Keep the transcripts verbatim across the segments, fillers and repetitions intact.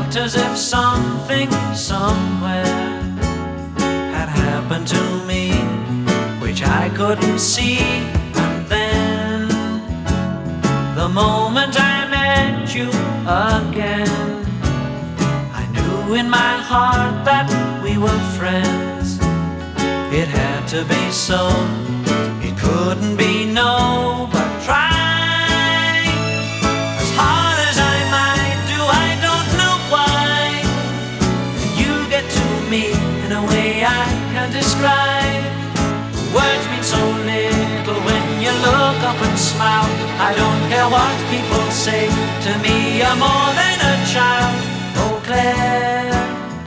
felt as if something somewhere had happened to me, which I couldn't see. And then, the moment I met you again, I knew in my heart that we were friends. It had to be so, it couldn't be no, but try as hard as I might do, I don't know why. You get to me in a way I can't describe. Words mean so little when you look up and smile. I don't care what people say, to me you're more than a child. Oh Claire,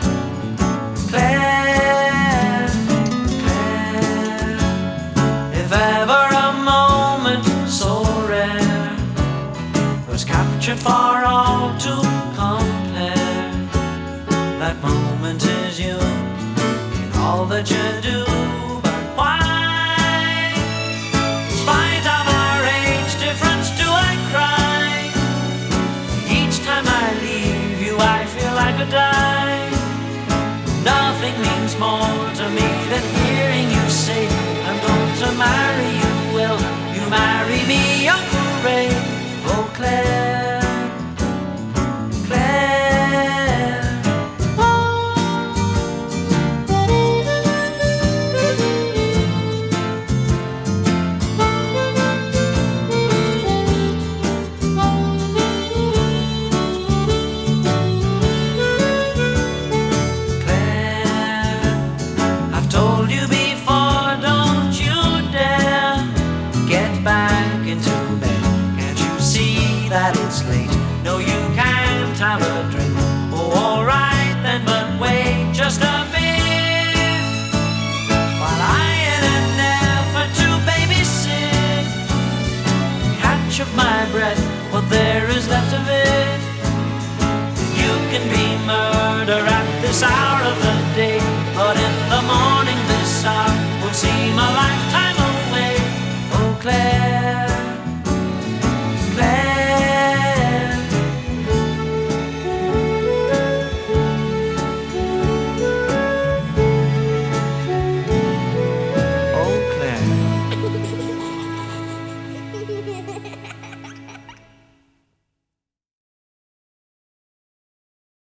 Claire, Claire, if ever a moment so rare was captured for all to compare, that moment is you in all that you do. But why, in spite of our age difference, do I cry? Each time I leave you I feel I could die. Nothing means more to me than hearing you say, I'm going to marry you. Will you marry me, Uncle Ray? Oh Claire, Claire. Claire, I've told you before, don't you dare get back into bed. Can't you see that it's late? No, you can't have a drink. Oh, alright then, but wait just a bit, while I, in an effort to babysit, catch up my breath, what there is left of it. You can be murder at this hour.